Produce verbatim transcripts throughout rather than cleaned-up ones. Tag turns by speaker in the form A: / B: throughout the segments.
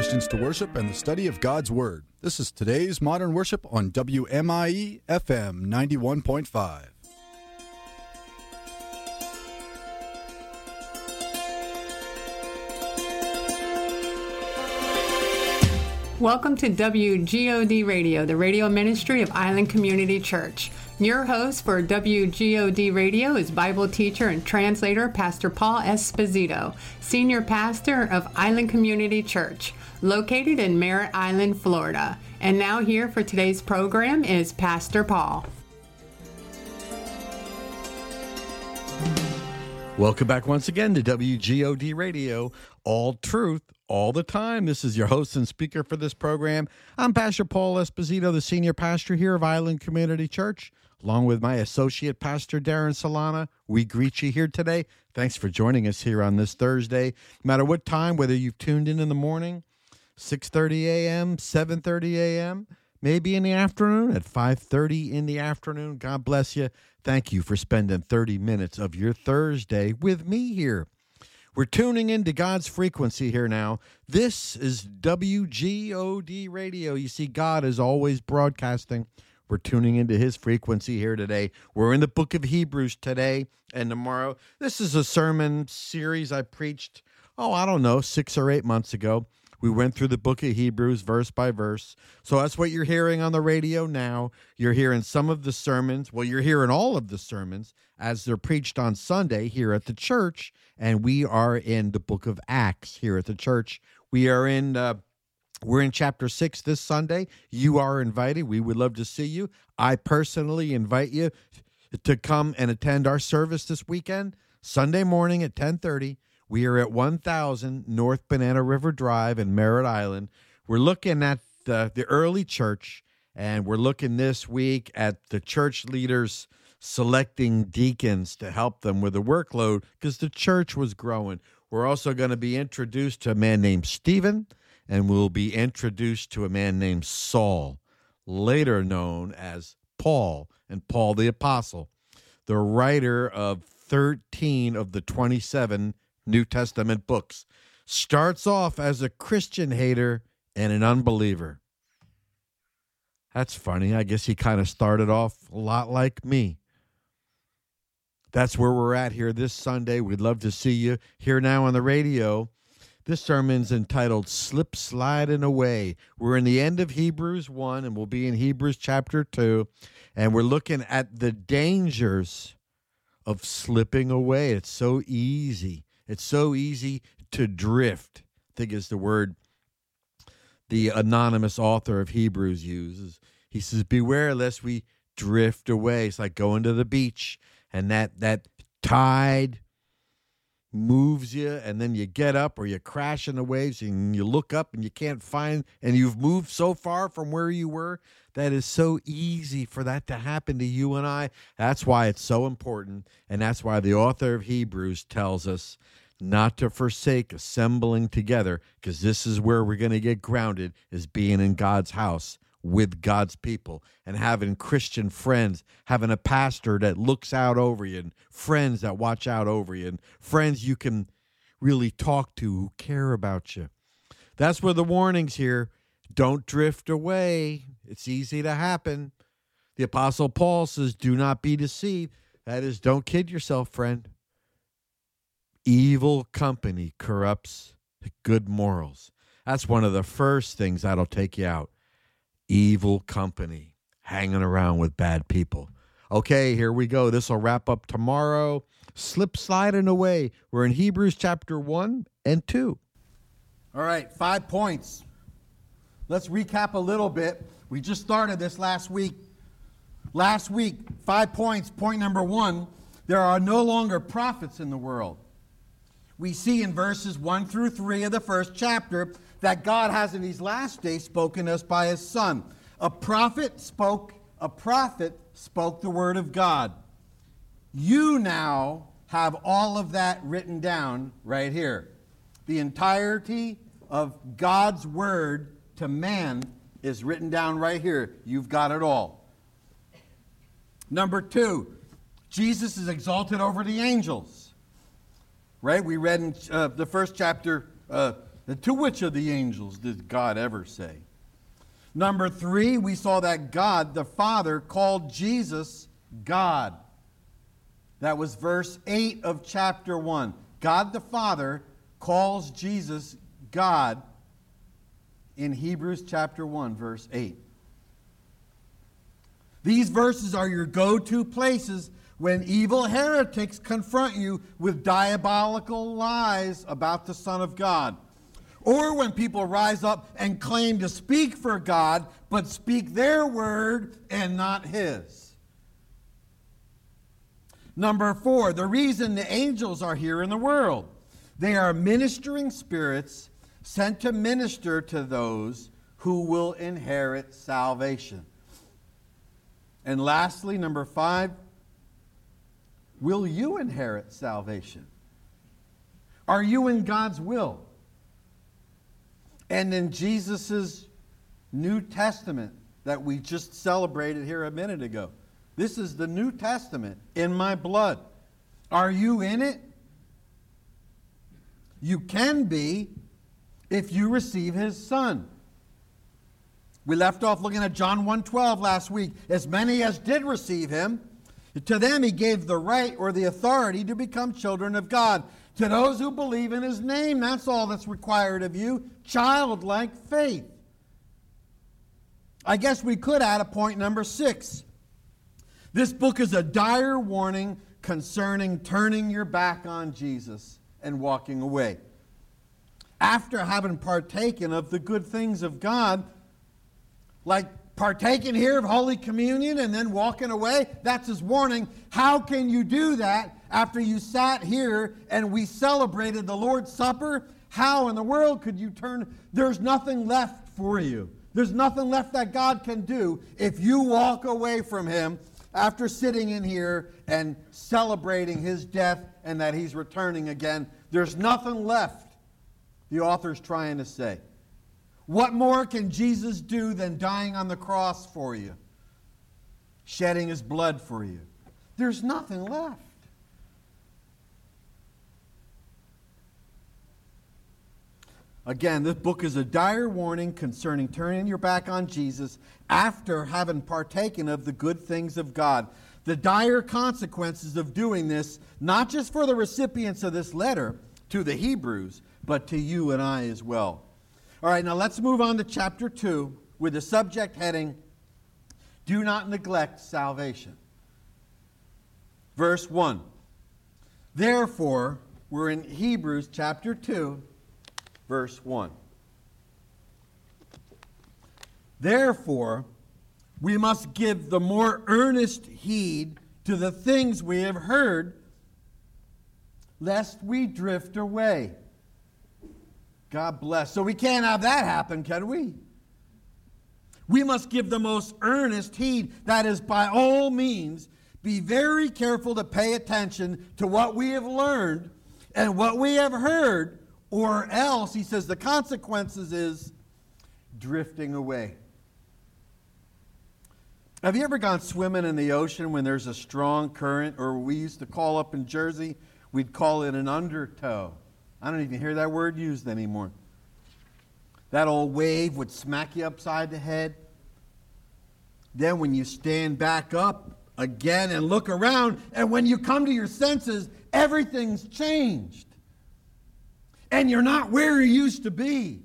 A: Questions to Worship and the study of God's Word. This is today's Modern Worship on W M I E F M ninety-one point five.
B: Welcome to W G O D Radio, the radio ministry of Island Community Church. Your host for W G O D Radio is Bible teacher and translator Pastor Paul Esposito, senior pastor of Island Community Church, located in Merritt Island, Florida. And now here for today's program is Pastor Paul.
C: Welcome back once again to W G O D Radio, all truth, all the time. This is your host and speaker for this program. I'm Pastor Paul Esposito, the senior pastor here of Island Community Church, along with my associate pastor, Darren Solana. We greet you here today. Thanks for joining us here on this Thursday. No matter what time, whether you've tuned in in the morning, six thirty a.m., seven thirty a.m., maybe in the afternoon at five thirty in the afternoon. God bless you. Thank you for spending thirty minutes of your Thursday with me here. We're tuning into God's frequency here now. This is W G O D Radio. You see, God is always broadcasting. We're tuning into his frequency here today. We're in the book of Hebrews today and tomorrow. This is a sermon series I preached, oh, I don't know, six or eight months ago. We went through the book of Hebrews verse by verse. So that's what you're hearing on the radio now. You're hearing some of the sermons. Well, you're hearing all of the sermons as they're preached on Sunday here at the church. And we are in the book of Acts here at the church. We are in, uh, we're in chapter six this Sunday. You are invited. We would love to see you. I personally invite you to come and attend our service this weekend, Sunday morning at ten thirty. We are at one thousand North Banana River Drive in Merritt Island. We're looking at the, the early church, and we're looking this week at the church leaders selecting deacons to help them with the workload because the church was growing. We're also going to be introduced to a man named Stephen, and we'll be introduced to a man named Saul, later known as Paul, and Paul the Apostle, the writer of thirteen of the twenty-seven New Testament books. Starts off as a Christian hater and an unbeliever. That's funny. I guess he kind of started off a lot like me. That's where we're at here this Sunday. We'd love to see you here now on the radio. This sermon's entitled Slip Sliding Away. We're in the end of Hebrews one, and we'll be in Hebrews chapter two, and we're looking at the dangers of slipping away. It's so easy. It's so easy to drift, I think is the word the anonymous author of Hebrews uses. He says, beware lest we drift away. It's like going to the beach, and that, that tide moves you, and then you get up or you crash in the waves, and you look up and you can't find, and you've moved so far from where you were. That is so easy for that to happen to you and I. That's why it's so important, and that's why the author of Hebrews tells us not to forsake assembling together, because this is where we're going to get grounded, is being in God's house with God's people and having Christian friends, having a pastor that looks out over you and friends that watch out over you and friends you can really talk to who care about you. That's where the warning's here. Don't drift away. It's easy to happen. The Apostle Paul says, do not be deceived. That is, don't kid yourself, friend. Evil company corrupts good morals. That's one of the first things that'll take you out. Evil company, hanging around with bad people. Okay, here we go. This will wrap up tomorrow. Slip sliding away. We're in Hebrews chapter one and two.
D: All right, five points. Let's recap a little bit. We just started this last week. Last week, five points. Point number one, there are no longer prophets in the world. We see in verses one through three of the first chapter that God has in these last days spoken to us by his Son. A prophet spoke, a prophet spoke the word of God. You now have all of that written down right here. The entirety of God's word to man is written down right here. You've got it all. Number two, Jesus is exalted over the angels. Right? We read in uh, the first chapter, uh, To which of the angels did God ever say? Number three, we saw that God the Father called Jesus God. That was verse eight of chapter one. God the Father calls Jesus God in Hebrews chapter one, verse eight. These verses are your go-to places when evil heretics confront you with diabolical lies about the Son of God. Or when people rise up and claim to speak for God, but speak their word and not His. Number four, the reason the angels are here in the world. They are ministering spirits sent to minister to those who will inherit salvation. And lastly, number five, will you inherit salvation? Are you in God's will? And in Jesus' New Testament that we just celebrated here a minute ago. This is the New Testament in my blood. Are you in it? You can be if you receive His Son. We left off looking at John one twelve last week. As many as did receive Him, to them He gave the right or the authority to become children of God. To those who believe in His name, that's all that's required of you. Childlike faith. I guess we could add a point number six. This book is a dire warning concerning turning your back on Jesus and walking away. After having partaken of the good things of God, like partaking here of Holy Communion and then walking away, that's His warning. How can you do that after you sat here and we celebrated the Lord's Supper? How in the world could you turn? There's nothing left for you. There's nothing left that God can do if you walk away from Him after sitting in here and celebrating His death and that He's returning again. There's nothing left, the author's trying to say. What more can Jesus do than dying on the cross for you? Shedding His blood for you. There's nothing left. Again, this book is a dire warning concerning turning your back on Jesus after having partaken of the good things of God. The dire consequences of doing this, not just for the recipients of this letter to the Hebrews, but to you and I as well. All right, now let's move on to chapter two with the subject heading, Do Not Neglect Salvation. Verse one. Therefore, we're in Hebrews chapter two, verse one. Therefore, we must give the more earnest heed to the things we have heard, lest we drift away. God bless. So we can't have that happen, can we? We must give the most earnest heed. That is, by all means, be very careful to pay attention to what we have learned and what we have heard, or else, he says, the consequences is drifting away. Have you ever gone swimming in the ocean when there's a strong current, or we used to call up in Jersey, we'd call it an undertow. I don't even hear that word used anymore. That old wave would smack you upside the head. Then when you stand back up again and look around, and when you come to your senses, everything's changed. And you're not where you used to be.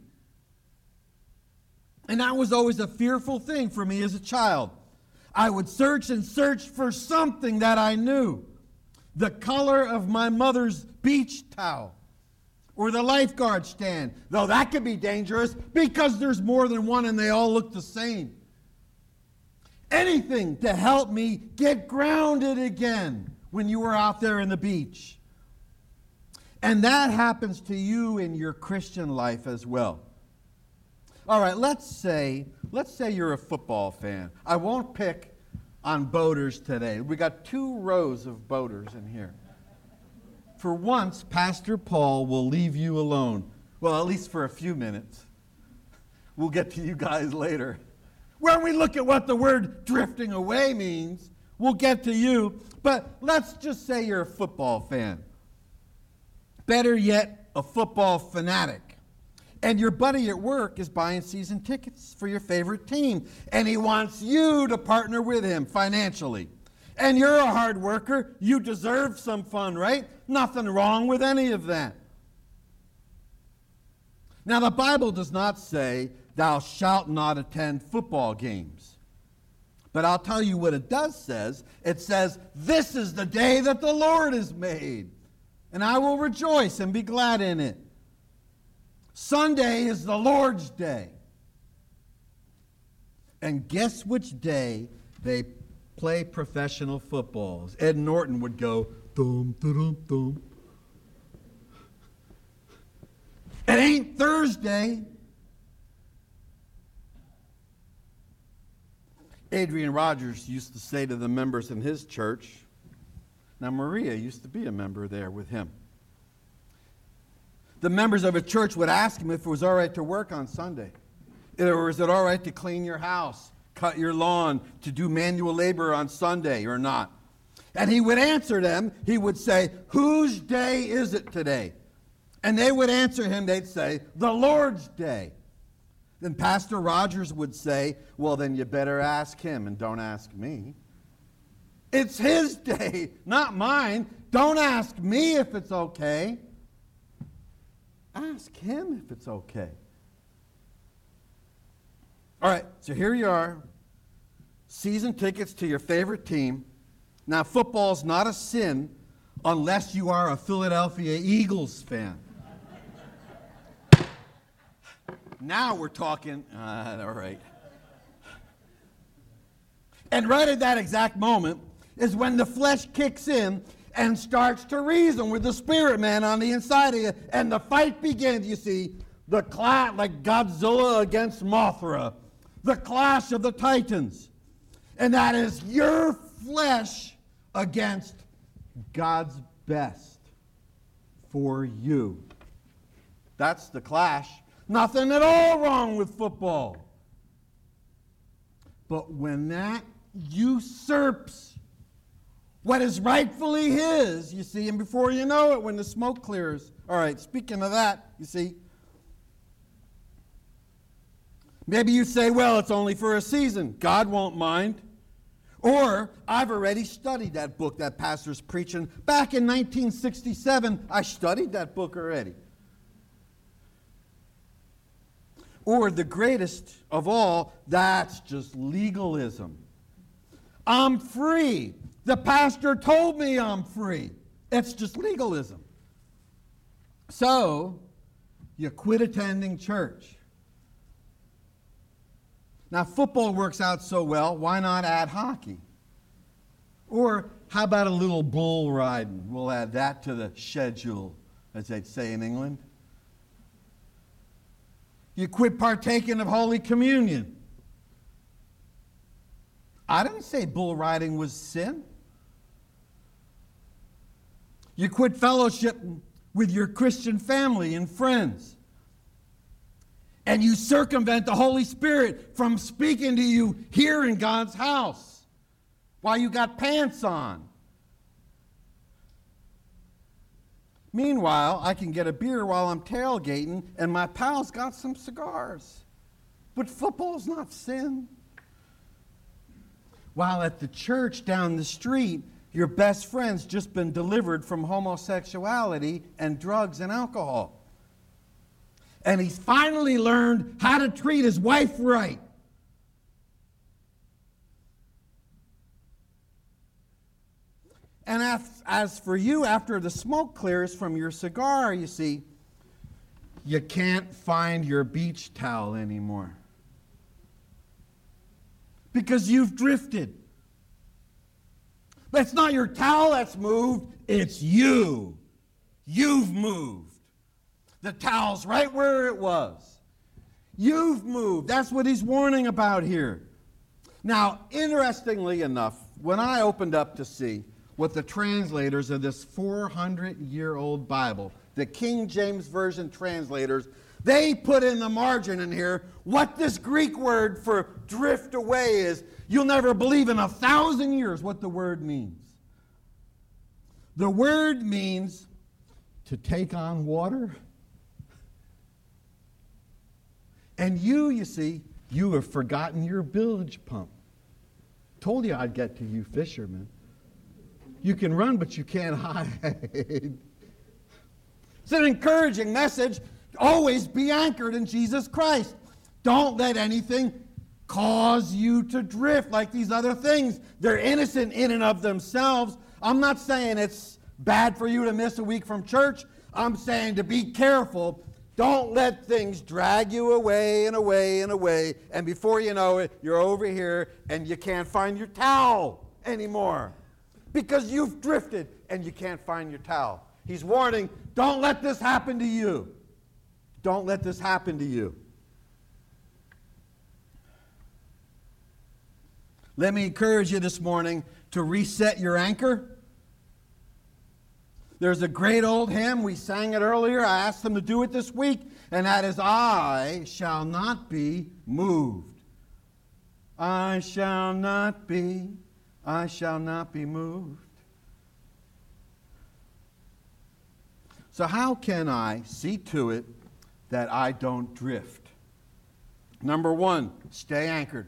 D: And that was always a fearful thing for me as a child. I would search and search for something that I knew. The color of my mother's beach towel. Or the lifeguard stand. Though that could be dangerous because there's more than one and they all look the same. Anything to help me get grounded again when you were out there in the beach. And that happens to you in your Christian life as well. All right, let's say, let's say you're a football fan. I won't pick on boaters today. We got two rows of boaters in here. For once, Pastor Paul will leave you alone. Well, at least for a few minutes. We'll get to you guys later. When we look at what the word drifting away means, we'll get to you. But let's just say you're a football fan. Better yet, a football fanatic. And your buddy at work is buying season tickets for your favorite team, and he wants you to partner with him financially. And you're a hard worker. You deserve some fun, right? Nothing wrong with any of that. Now, the Bible does not say, thou shalt not attend football games. But I'll tell you what it does says. It says, this is the day that the Lord has made, and I will rejoice and be glad in it. Sunday is the Lord's day. And guess which day they play professional football? Ed Norton would go, dum, dum, dum. It ain't Thursday. Adrian Rogers used to say to the members in his church, now Maria used to be a member there with him. The members of a church would ask him if it was all right to work on Sunday. Or is it all right to clean your house, cut your lawn, to do manual labor on Sunday or not? And he would answer them. He would say, whose day is it today? And they would answer him. They'd say, the Lord's day. Then Pastor Rogers would say, well, then you better ask him and don't ask me. It's his day, not mine. Don't ask me if it's okay. Ask him if it's okay. All right, so here you are. Season tickets to your favorite team. Now, football's not a sin unless you are a Philadelphia Eagles fan. Now we're talking, uh, all right. And right at that exact moment is when the flesh kicks in and starts to reason with the spirit man on the inside of you, and the fight begins. You see, the clash, like Godzilla against Mothra, the clash of the titans. And that is your flesh against God's best for you. That's the clash. Nothing at all wrong with football. But when that usurps what is rightfully his, you see, and before you know it, when the smoke clears. All right, speaking of that, you see, maybe you say, well, it's only for a season. God won't mind. Or, I've already studied that book that pastor's preaching. Back in nineteen sixty-seven, I studied that book already. Or, the greatest of all, that's just legalism. I'm free. The pastor told me I'm free. It's just legalism. So, you quit attending church. Now, football works out so well, why not add hockey? Or how about a little bull riding? We'll add that to the schedule, as they'd say in England. You quit partaking of Holy Communion. I didn't say bull riding was sin. You quit fellowship with your Christian family and friends. And you circumvent the Holy Spirit from speaking to you here in God's house while you got pants on. Meanwhile, I can get a beer while I'm tailgating, and my pal's got some cigars. But football's not sin. While at the church down the street, your best friend's just been delivered from homosexuality and drugs and alcohol. And he's finally learned how to treat his wife right. And as, as for you, after the smoke clears from your cigar, you see, you can't find your beach towel anymore. Because you've drifted. That's not your towel that's moved, it's you. You've moved. The towel's right where it was. You've moved. That's what he's warning about here. Now, interestingly enough, when I opened up to see what the translators of this four hundred year old Bible, the King James Version translators, they put in the margin in here what this Greek word for drift away is. You'll never believe in a thousand years what the word means. The word means to take on water And you, you see, you have forgotten your bilge pump. Told you I'd get to you fishermen. You can run, but you can't hide. It's an encouraging message. Always be anchored in Jesus Christ. Don't let anything cause you to drift like these other things. They're innocent in and of themselves. I'm not saying it's bad for you to miss a week from church. I'm saying to be careful. Don't let things drag you away and away and away. And before you know it, you're over here and you can't find your towel anymore. Because you've drifted and you can't find your towel. He's warning, don't let this happen to you. Don't let this happen to you. Let me encourage you this morning to reset your anchor. There's a great old hymn. We sang it earlier. I asked them to do it this week. And that is, I shall not be moved. I shall not be, I shall not be moved. So how can I see to it that I don't drift? Number one, stay anchored.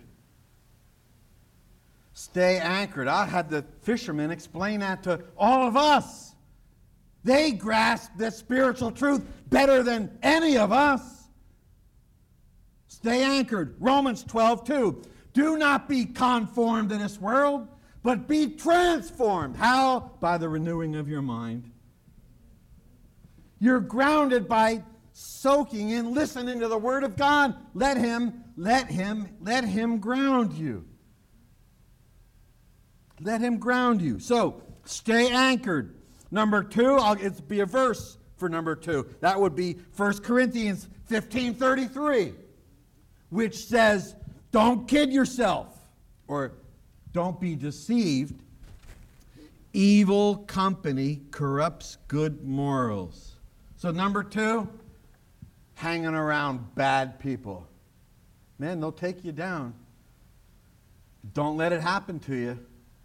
D: Stay anchored. I had the fishermen explain that to all of us. They grasp this spiritual truth better than any of us. Stay anchored. Romans twelve two. Do not be conformed to this world, but be transformed. How? By the renewing of your mind. You're grounded by soaking in, listening to the Word of God. Let Him, let Him, let Him ground you. Let Him ground you. So, stay anchored. Number two, I'll, it'll be a verse for number two. That would be First Corinthians fifteen thirty-three, which says, don't kid yourself, or don't be deceived. Evil company corrupts good morals. So number two, hanging around bad people. Man, they'll take you down. Don't let it happen to you.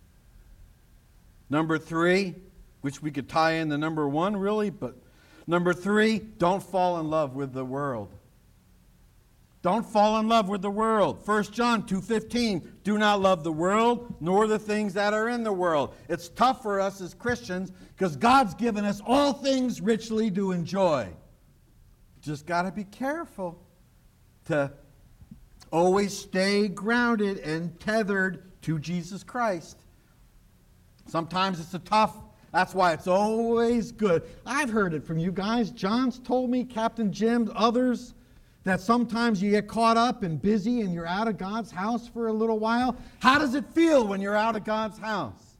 D: Number three, which we could tie in to number one, really, but number three, don't fall in love with the world. Don't fall in love with the world. First John two fifteen, do not love the world, nor the things that are in the world. It's tough for us as Christians because God's given us all things richly to enjoy. Just got to be careful to always stay grounded and tethered to Jesus Christ. Sometimes it's a tough, that's why it's always good. I've heard it from you guys. John's told me, Captain Jim, others, that sometimes you get caught up and busy and you're out of God's house for a little while. How does it feel when you're out of God's house?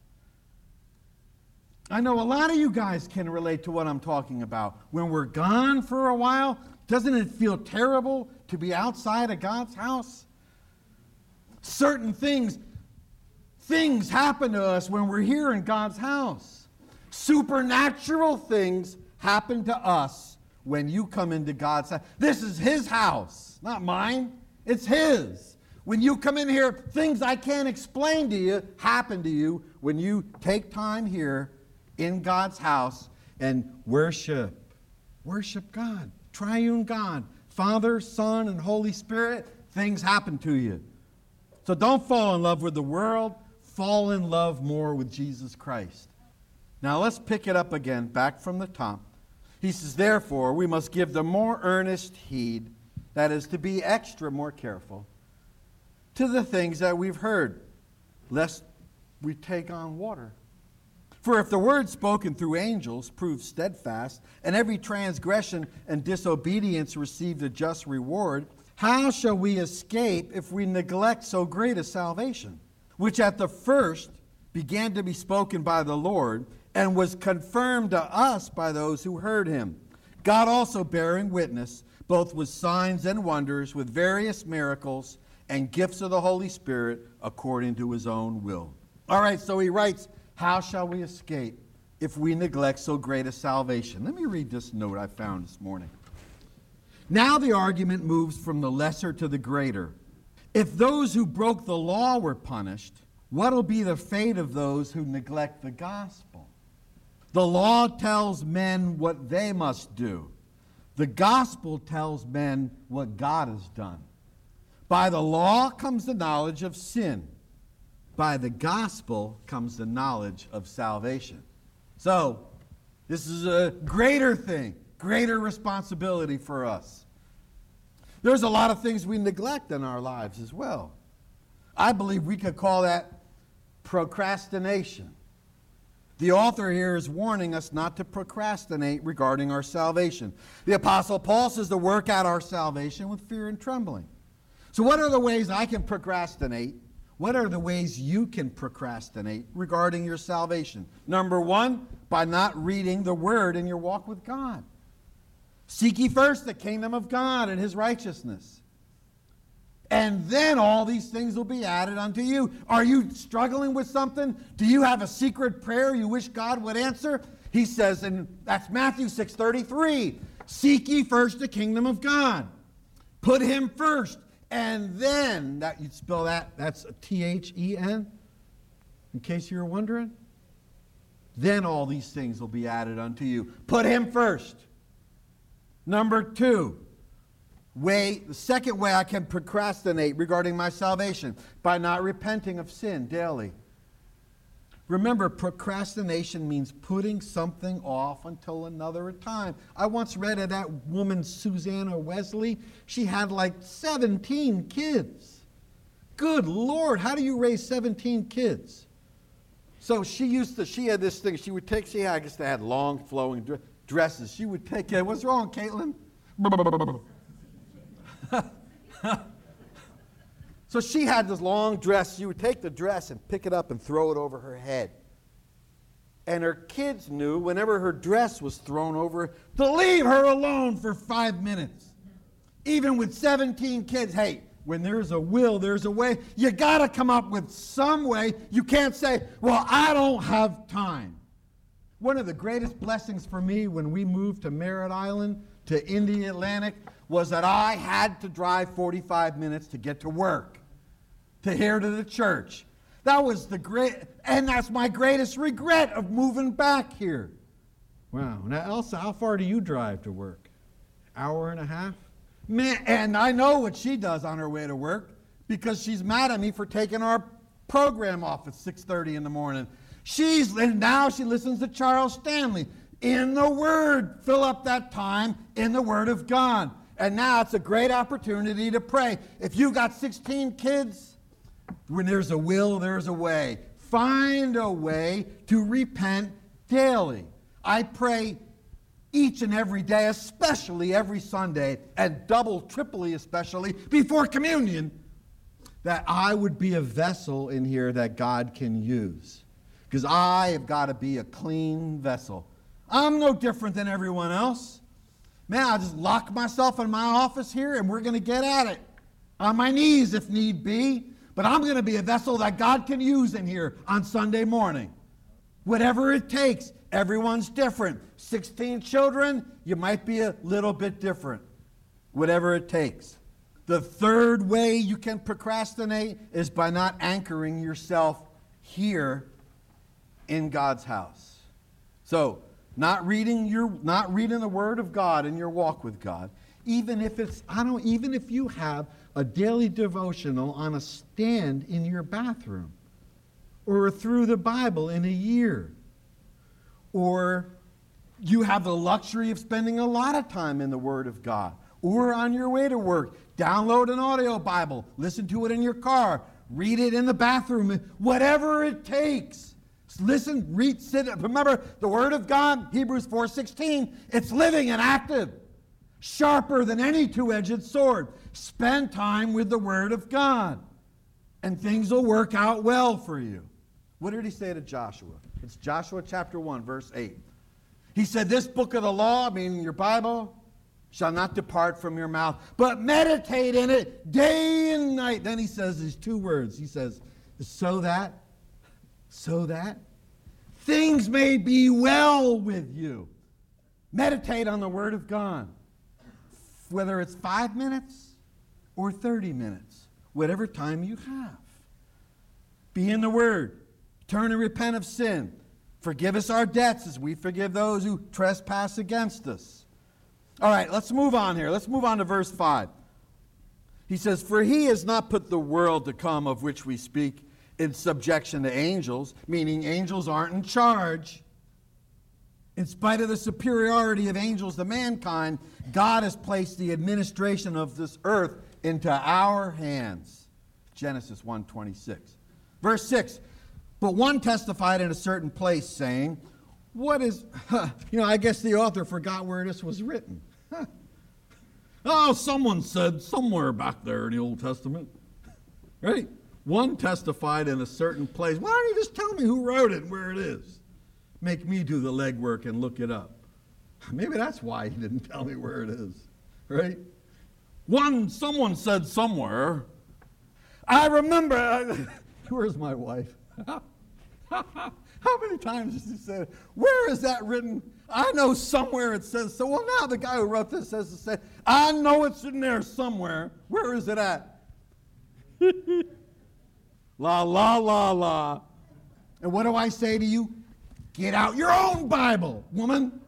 D: I know a lot of you guys can relate to what I'm talking about. When we're gone for a while, doesn't it feel terrible to be outside of God's house? Certain things, things happen to us when we're here in God's house. Supernatural things happen to us when you come into God's house. This is His house, not mine. It's His. When you come in here, things I can't explain to you happen to you when you take time here in God's house and worship. Worship God, triune God, Father, Son, and Holy Spirit. Things happen to you. So don't fall in love with the world. Fall in love more with Jesus Christ. Now let's pick it up again, back from the top. He says, therefore, we must give the more earnest heed, that is, to be extra more careful, to the things that we've heard, lest we take on water. For if the word spoken through angels proved steadfast, and every transgression and disobedience received a just reward, how shall we escape if we neglect so great a salvation, which at the first began to be spoken by the Lord, and was confirmed to us by those who heard him. God also bearing witness, both with signs and wonders, with various miracles and gifts of the Holy Spirit, according to his own will. All right, so he writes, how shall we escape if we neglect so great a salvation? Let me read this note I found this morning. Now the argument moves from the lesser to the greater. If those who broke the law were punished, what will be the fate of those who neglect the gospel? The law tells men what they must do. The gospel tells men what God has done. By the law comes the knowledge of sin. By the gospel comes the knowledge of salvation. So, this is a greater thing, greater responsibility for us. There's a lot of things we neglect in our lives as well. I believe we could call that procrastination. The author here is warning us not to procrastinate regarding our salvation. The Apostle Paul says to work out our salvation with fear and trembling. So what are the ways I can procrastinate? What are the ways you can procrastinate regarding your salvation? Number one, by not reading the Word in your walk with God. Seek ye first the kingdom of God and His righteousness. And then all these things will be added unto you. Are you struggling with something? Do you have a secret prayer you wish God would answer? He says, and that's Matthew six thirty-three, seek ye first the kingdom of God. Put Him first. And then, that you'd spell that, that's T H E N, in case you're wondering. Then all these things will be added unto you. Put Him first. Number two, way, the second way I can procrastinate regarding my salvation, by not repenting of sin daily. Remember, procrastination means putting something off until another time. I once read of that woman, Susanna Wesley. She had like seventeen kids. Good Lord, how do you raise seventeen kids? So she used to, she had this thing, she would take, she had, I guess they had long flowing dresses. She would take, uh, what's wrong, Caitlin? So she had this long dress. She would take the dress and pick it up and throw it over her head. And her kids knew whenever her dress was thrown over to leave her alone for five minutes. Even with seventeen kids, hey, when there's a will, there's a way. You got to come up with some way. You can't say, well, I don't have time. One of the greatest blessings for me when we moved to Merritt Island, to Indy Atlantic, was that I had to drive forty-five minutes to get to work, to here to the church. That was the great, and that's my greatest regret of moving back here. Wow. Now, Elsa, how far do you drive to work? Hour and a half? Man, and I know what she does on her way to work because she's mad at me for taking our program off at six thirty in the morning. She's, and now she listens to Charles Stanley. In the Word, fill up that time in the Word of God. And now it's a great opportunity to pray. If you got sixteen kids, when there's a will, there's a way. Find a way to repent daily. I pray each and every day, especially every Sunday, and double, triply especially, before communion, that I would be a vessel in here that God can use. Because I have got to be a clean vessel. I'm no different than everyone else. Man, I'll just lock myself in my office here and we're going to get at it. On my knees if need be. But I'm going to be a vessel that God can use in here on Sunday morning. Whatever it takes. Everyone's different. sixteen children, you might be a little bit different. Whatever it takes. The third way you can procrastinate is by not anchoring yourself here in God's house. So, not reading your not reading the Word of God in your walk with God, even if it's I don't even if you have a daily devotional on a stand in your bathroom, or through the Bible in a year, or you have the luxury of spending a lot of time in the Word of God, or on your way to work, download an audio Bible, listen to it in your car, read it in the bathroom, whatever it takes. Listen, read, sit. Remember, the Word of God, Hebrews four sixteen, it's living and active, sharper than any two-edged sword. Spend time with the Word of God, and things will work out well for you. What did he say to Joshua? It's Joshua chapter one, verse eight. He said, this book of the law, meaning your Bible, shall not depart from your mouth, but meditate in it day and night. Then he says these two words. He says, so that, so that things may be well with you. Meditate on the Word of God. Whether it's five minutes or thirty minutes, whatever time you have. Be in the Word. Turn and repent of sin. Forgive us our debts as we forgive those who trespass against us. All right, let's move on here. Let's move on to verse five. He says, "For he has not put the world to come of which we speak in subjection to angels," meaning angels aren't in charge. In spite of the superiority of angels to mankind, God has placed the administration of this earth into our hands. Genesis one twenty-six. Verse six, "But one testified in a certain place, saying," what is, huh, you know, I guess the author forgot where this was written. Huh. Oh, someone said somewhere back there in the Old Testament. Right? One testified in a certain place. Why don't you just tell me who wrote it and where it is? Make me do the legwork and look it up. Maybe that's why he didn't tell me where it is. Right? One, someone said somewhere. I remember. I, where's my wife? How many times has he said, where is that written? I know somewhere it says so. Well, now the guy who wrote this says to say, I know it's in there somewhere. Where is it at? La, la, la, la. And what do I say to you? Get out your own Bible, woman.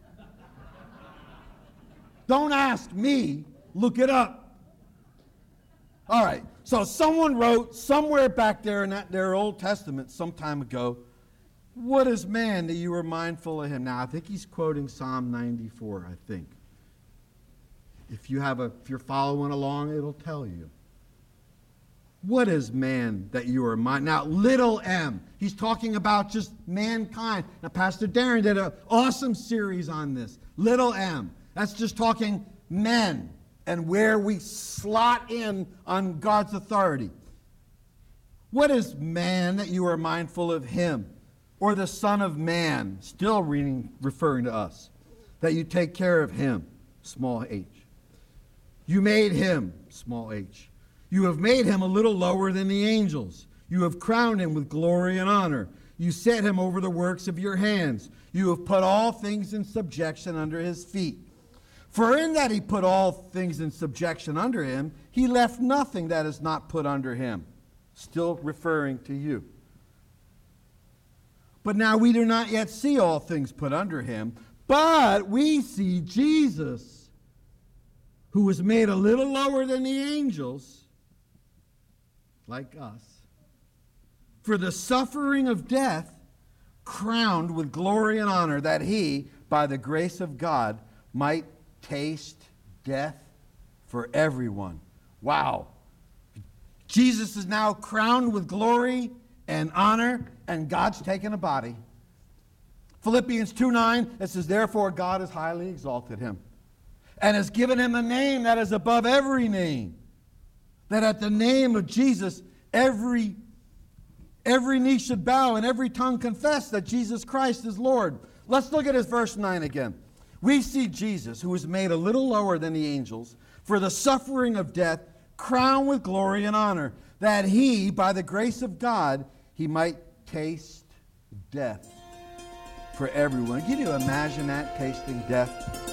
D: Don't ask me. Look it up. All right. So someone wrote somewhere back there in that, their Old Testament some time ago, what is man that you are mindful of him? Now, I think he's quoting Psalm ninety-four, I think. If you have a, if you're following along, it'll tell you. What is man that you are mindful? Now, little m, he's talking about just mankind. Now, Pastor Darren did an awesome series on this. Little m, that's just talking men and where we slot in on God's authority. What is man that you are mindful of him? Or the Son of Man, still reading, referring to us, that you take care of him, small h. You made him, small h. You have made him a little lower than the angels. You have crowned him with glory and honor. You set him over the works of your hands. You have put all things in subjection under his feet. For in that he put all things in subjection under him, he left nothing that is not put under him. Still referring to you. But now we do not yet see all things put under him, but we see Jesus, who was made a little lower than the angels, like us, for the suffering of death, crowned with glory and honor, that he, by the grace of God, might taste death for everyone. Wow. Jesus is now crowned with glory and honor, and God's taken a body. Philippians two nine, it says, therefore God has highly exalted him and has given him a name that is above every name, that at the name of Jesus every, every knee should bow and every tongue confess that Jesus Christ is Lord. Let's look at his verse nine again. We see Jesus, who was made a little lower than the angels, for the suffering of death, crowned with glory and honor, that he, by the grace of God, he might taste death for everyone. Can you imagine that, tasting death?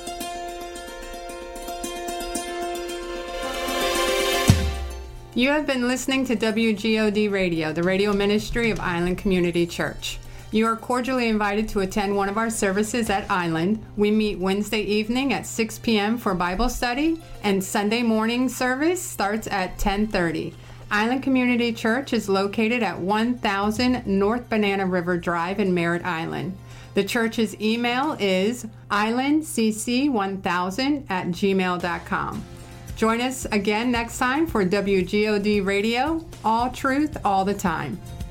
B: You have been listening to W G O D Radio, the radio ministry of Island Community Church. You are cordially invited to attend one of our services at Island. We meet Wednesday evening at six p.m. for Bible study, and Sunday morning service starts at ten thirty. Island Community Church is located at one thousand North Banana River Drive in Merritt Island. The church's email is island c c one thousand at gmail dot com. Join us again next time for W G O D Radio, all truth, all the time.